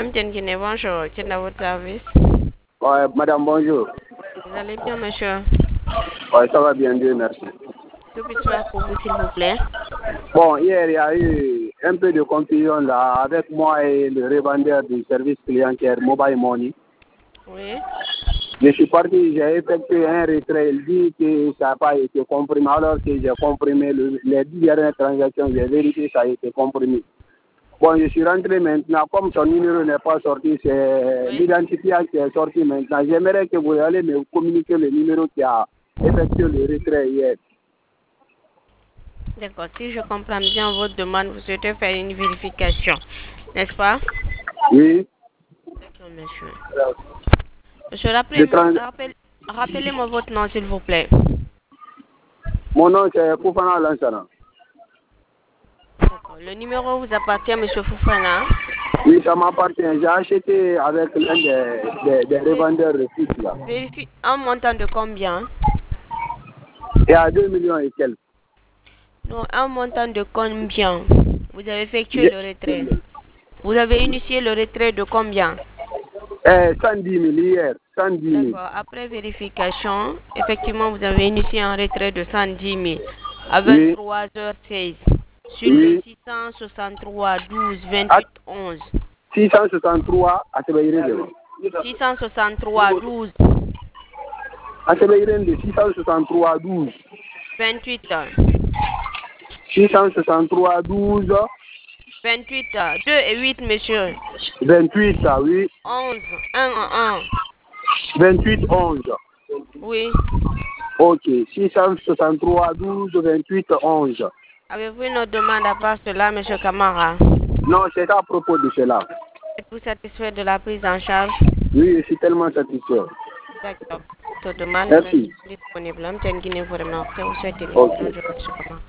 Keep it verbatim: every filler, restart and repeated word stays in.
Blum, Tienguine, bonjour. Quel est votre service? Ouais, madame, bonjour. Vous allez bien, monsieur? Ouais, ça va bien, Dieu merci. Que puis-je faire pour vous, s'il vous plaît? Bon, hier, il y a eu un peu de confusion là avec moi et le revendeur du service clientèle Mobile Money. Oui. Je suis parti, j'ai effectué un retrait. Il dit que ça n'a pas été comprimé. Alors que j'ai comprimé le, les dix dernières transactions, j'ai vérifié ça a été comprimé. Bon, je suis rentré maintenant. Comme son numéro n'est pas sorti, c'est Oui. l'identifiant qui est sorti maintenant. J'aimerais que vous allez me communiquer le numéro qui a effectué le retrait hier. D'accord. Si je comprends bien votre demande, vous souhaitez faire une vérification, n'est-ce pas? Oui. D'accord, monsieur. Monsieur, Je rappelez- trans... rappel- rappelez-moi votre nom, s'il vous plaît. Mon nom, c'est Koufana Lansana. D'accord. Le numéro vous appartient, monsieur Foufana. Oui, ça m'appartient. J'ai acheté avec l'un des, des, des revendeurs de sites là. Vérifie un montant de combien? Et à deux millions et quelques. Non, un montant de combien? Vous avez effectué J'ai- le retrait. Vous avez initié le retrait de combien? Eh, cent dix mille hier. cent dix mille. D'accord. Après vérification, effectivement, vous avez initié un retrait de cent dix mille à Oui. vingt-trois heures seize sur le Oui. six cent soixante-trois douze À vingt-huit onze. six cent soixante-trois à Sebeirene. six cent soixante-trois douze À Sebeirene de six cent soixante-trois douze. vingt-huit six cent soixante-trois douze vingt-huit deux et huit, monsieur. vingt-huit, ça, oui. onze un un. vingt-huit onze. Oui. Ok. six cent soixante-trois douze vingt-huit onze. Avez-vous une autre demande à part cela, monsieur Camara? Non, c'est à propos de cela. Êtes-vous satisfait de la prise en charge? Oui, je suis tellement satisfait. D'accord. Toute demande Merci. est disponible. Vous souhaitez une Ok. excellente journée, monsieur Camara.